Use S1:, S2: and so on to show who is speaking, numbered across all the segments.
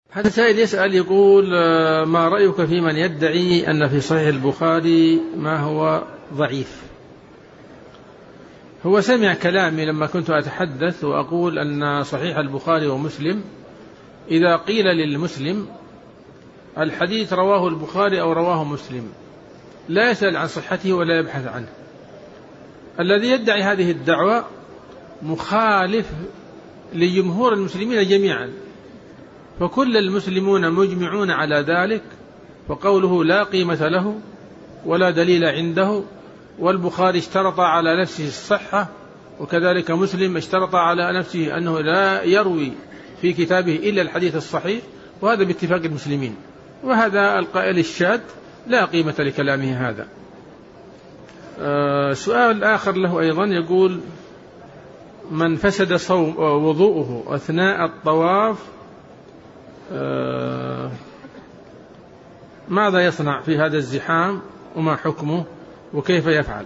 S1: هذا سائل يسأل يقول ما رأيك في من يدعي أن في صحيح البخاري ما هو ضعيف؟ هو سمع كلامي لما كنت أتحدث وأقول أن صحيح البخاري ومسلم إذا قيل للمسلم الحديث رواه البخاري أو رواه مسلم لا يسأل عن صحته ولا يبحث عنه. الذي يدعي هذه الدعوة مخالف لجمهور المسلمين جميعا، فكل المسلمون مجمعون على ذلك، فقوله لا قيمة له ولا دليل عنده. والبخاري اشترط على نفسه الصحة، وكذلك مسلم اشترط على نفسه أنه لا يروي في كتابه إلا الحديث الصحيح، وهذا باتفاق المسلمين. وهذا القائل الشاذ لا قيمة لكلامه هذا. سؤال آخر له أيضا يقول من فسد وضوءه أثناء الطواف ماذا يصنع في هذا الزحام وما حكمه وكيف يفعل؟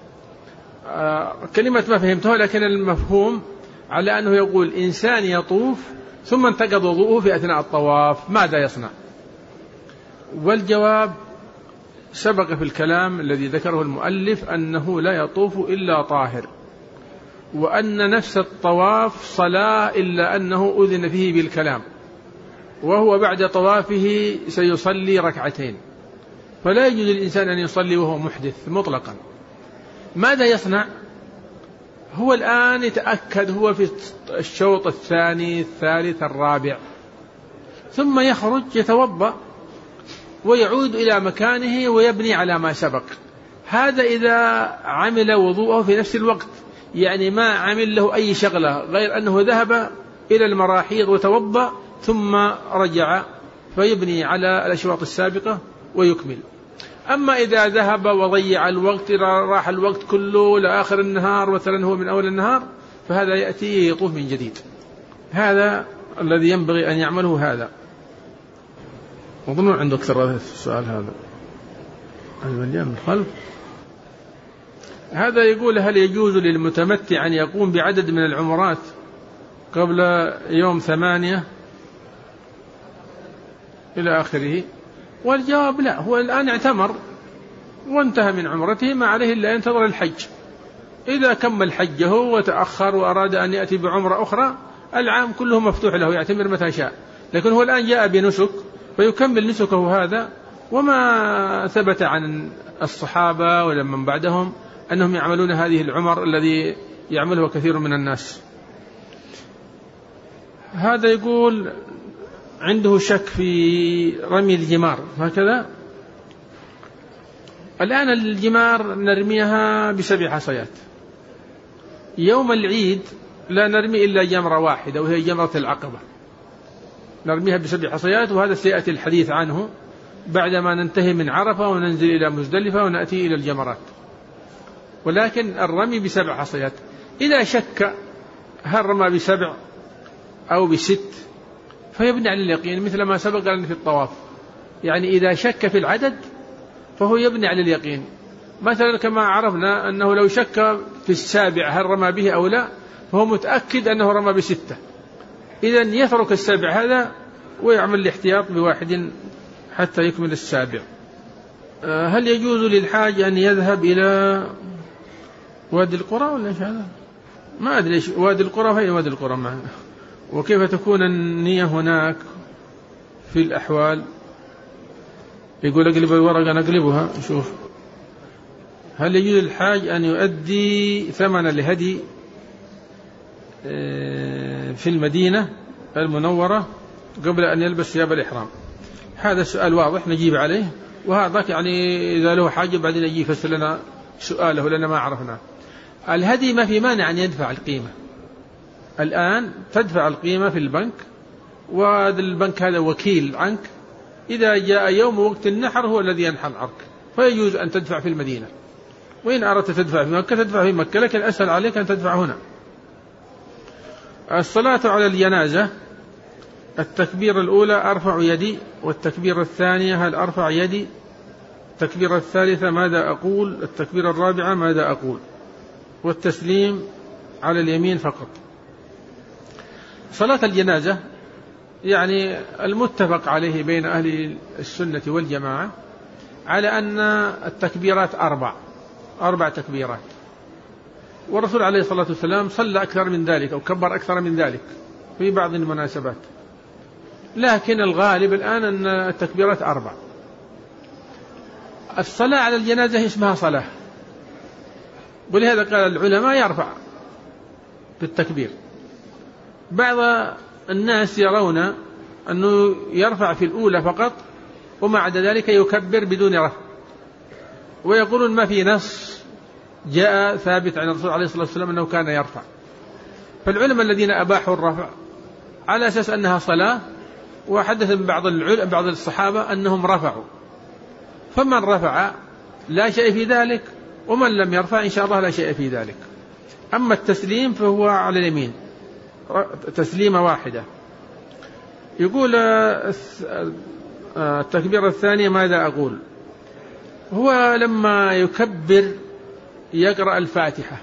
S1: كلمة ما فهمتها، لكن المفهوم على أنه يقول إنسان يطوف ثم انتقض وضوءه في أثناء الطواف ماذا يصنع؟ والجواب سبق في الكلام الذي ذكره المؤلف أنه لا يطوف إلا طاهر، وأن نفس الطواف صلاة إلا أنه أذن فيه بالكلام، وهو بعد طوافه سيصلي ركعتين، فلا يجوز للإنسان أن يصلي وهو محدث مطلقا. ماذا يصنع؟ هو الآن يتأكد هو في الشوط الثاني الثالث الرابع، ثم يخرج يتوضأ ويعود إلى مكانه ويبني على ما سبق. هذا إذا عمل وضوءه في نفس الوقت، يعني ما عمل له أي شغلة غير أنه ذهب إلى المراحيض وتوضأ ثم رجع فيبني على الأشواط السابقة ويكمل. أما إذا ذهب وضيع الوقت، راح الوقت كله لآخر النهار مثلا هو من أول النهار، فهذا يأتي يطوف من جديد. هذا الذي ينبغي أن يعمله هذا. أظن عندك أكثر السؤال هذا المليان من خلف. هذا يقول هل يجوز للمتمتع أن يقوم بعدد من العمرات قبل يوم 8 إلى آخره؟ والجواب لا، هو الآن اعتمر وانتهى من عمرته، ما عليه إلا ينتظر الحج. إذا كمل حجه وتأخر وأراد أن يأتي بعمرة أخرى العام كله مفتوح له، يعتمر متى شاء. لكن هو الآن جاء بنسك فيكمل نسكه هذا. وما ثبت عن الصحابة ولا من بعدهم أنهم يعملون هذه العمر الذي يعمله كثير من الناس. هذا يقول عنده شك في رمي الجمار هكذا. الآن الجمار نرميها ب7 حصيات. يوم العيد لا نرمي إلا جمرة واحدة وهي جمرة العقبة، نرميها ب7 حصيات، وهذا سيأتي الحديث عنه بعدما ننتهي من عرفة وننزل إلى مزدلفة ونأتي إلى الجمرات. ولكن الرمي ب7 حصيات. إذا شك هل رمى ب7 أو ب6 فيبني على اليقين، مثل ما سبق لنا في الطواف. يعني إذا شك في العدد فهو يبني على اليقين. مثلا كما عرفنا أنه لو شك في ال7 هل رمى به أو لا، فهو متأكد أنه رمى ب6، إذن يترك ال7 هذا ويعمل الاحتياط ب1 حتى يكمل ال7. هل يجوز للحاج أن يذهب إلى وادي القرى ولا إيش هذا؟ ما أدري إيش وادي القرى، فين وادي القرى معنا؟ وكيف تكون النية هناك في الأحوال؟ يقول أقلب الورقة نقلبها نشوف. هل يجوز للحاج أن يؤدي ثمن الهدي في المدينة المنورة قبل أن يلبس ثياب الإحرام؟ هذا السؤال واضح نجيب عليه، وهذا يعني إذا له حاجة بعدين يجي يفسر لنا سؤاله لأننا ما عرفنا. الهدي ما في مانع أن يدفع القيمة. الآن تدفع القيمة في البنك، والبنك هذا وكيل عنك. إذا جاء يوم وقت النحر هو الذي ينحر عنك، فيجوز أن تدفع في المدينة. وإن أردت تدفع في مكة تدفع في مكة، لكن أسهل عليك أن تدفع هنا. الصلاة على الجنازة، التكبير الأولى أرفع يدي، والتكبير الثانية هل أرفع يدي، التكبير الثالثة ماذا أقول، التكبير الرابعة ماذا أقول، والتسليم على اليمين فقط. صلاة الجنازة يعني المتفق عليه بين أهل السنة والجماعة على أن التكبيرات أربع تكبيرات، والرسول عليه الصلاة والسلام صلى أكثر من ذلك أو كبر أكثر من ذلك في بعض المناسبات، لكن الغالب الآن أن التكبيرات 4. الصلاة على الجنازة اسمها صلاة، ولهذا قال العلماء يرفع بالتكبير. بعض الناس يرون أنه يرفع في الأولى فقط وما عدا ذلك يكبر بدون رفع، ويقولون ما في نص جاء ثابت عن الرسول عليه الصلاة والسلام أنه كان يرفع. فالعلماء الذين أباحوا الرفع على أساس أنها صلاة، وحدث من بعض الصحابة أنهم رفعوا، فمن رفع لا شيء في ذلك، ومن لم يرفع إن شاء الله لا شيء في ذلك. أما التسليم فهو على اليمين تسليمة واحدة. يقول التكبيرة الثانية ماذا أقول؟ هو لما يكبر يقرأ الفاتحة،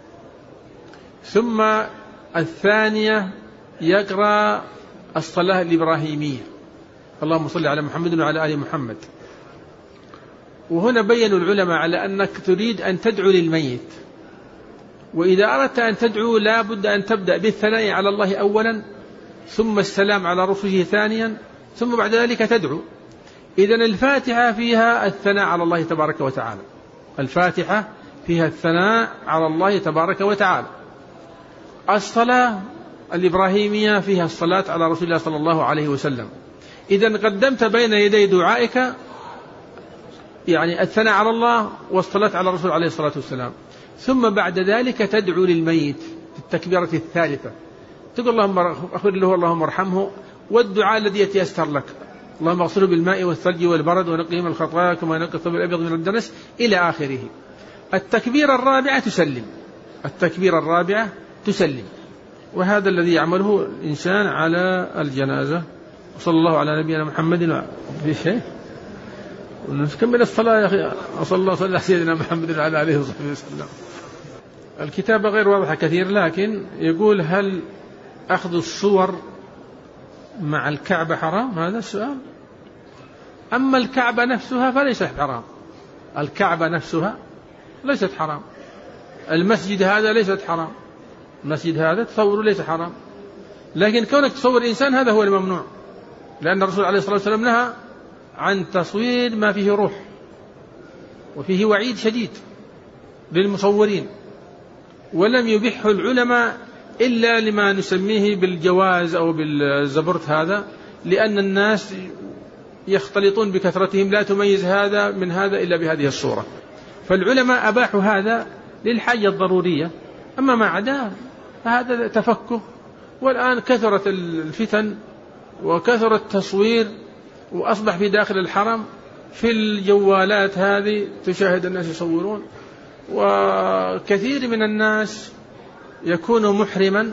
S1: ثم الثانية يقرأ الصلاة الإبراهيمية، اللهم صل على محمد وعلى آل محمد. وهنا بيّنوا العلماء على أنك تريد أن تدعو للميت، وإذا أردت أن تدعو لا بد أن تبدأ بالثناء على الله أولا، ثم السلام على رسله ثانيا، ثم بعد ذلك تدعو. إذن الفاتحة فيها الثناء على الله تبارك وتعالى، الفاتحة فيها الثناء على الله تبارك وتعالى. الصلاة الإبراهيمية فيها الصلاة على رسول الله صلى الله عليه وسلم. إذن قدمت بين يدي دعائك يعني الثناء على الله والصلاة على الرسول عليه الصلاة والسلام، ثم بعد ذلك تدعو للميت في التكبيرة الثالثة، تقول اللهم اغفر له اللهم ارحمه، والدعاء الذي يتيسر لك، اللهم اغسله بالماء والثلج والبرد ونقيه من الخطايا كما ينقى الثوب الأبيض من الدنس إلى آخره. التكبيرة الرابعة تسلم، وهذا الذي يعمله الإنسان على الجنازة. وصلى الله على نبينا محمد. في شيء ونكمل الصلاة يا أخي. وصلى الله على سيدنا محمد وعلى آله وصحبه وسلم. الكتابة غير واضحة كثير، لكن يقول هل أخذ الصور مع الكعبة حرام؟ هذا السؤال. أما الكعبة نفسها فليست حرام، الكعبة نفسها ليست حرام، المسجد هذا ليست حرام، المسجد هذا تصوره ليس حرام، لكن كونك تصور إنسان هذا هو الممنوع، لأن الرسول عليه الصلاة والسلام نهى عن تصوير ما فيه روح، وفيه وعيد شديد للمصورين، ولم يبحه العلماء إلا لما نسميه بالجواز أو بالزبرت هذا، لأن الناس يختلطون بكثرتهم، لا تميز هذا من هذا إلا بهذه الصورة، فالعلماء أباحوا هذا للحاجة الضرورية. أما ما عدا فهذا تفكه، والآن كثرت الفتن وكثر التصوير، وأصبح في داخل الحرم في الجوالات هذه تشاهد الناس يصورون، وكثير من الناس يكون محرما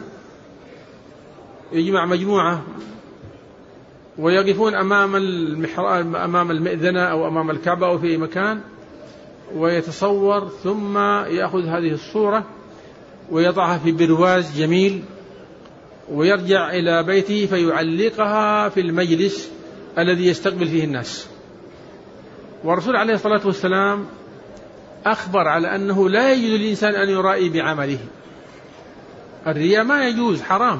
S1: يجمع مجموعة ويقفون أمام المحراب أمام المئذنة أو أمام الكعبة أو في مكان ويتصور، ثم يأخذ هذه الصورة ويضعها في برواز جميل ويرجع إلى بيته فيعلقها في المجلس الذي يستقبل فيه الناس. والرسول عليه الصلاة والسلام أخبر على أنه لا يجوز للإنسان أن يرائي بعمله، الرياء ما يجوز، حرام.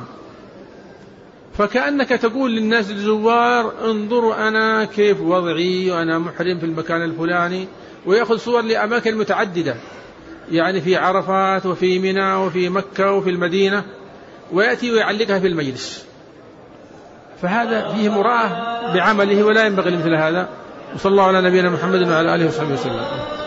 S1: فكأنك تقول للناس الزوار انظروا أنا كيف وضعي وأنا محرم في المكان الفلاني، ويأخذ صور لأماكن متعددة، يعني في عرفات وفي منى وفي مكة وفي المدينة، ويأتي ويعلقها في المجلس، فهذا فيه مراءة بعمله ولا ينبغي مثل هذا. وصلى الله على نبينا محمد وعلى آله وصحبه وسلم.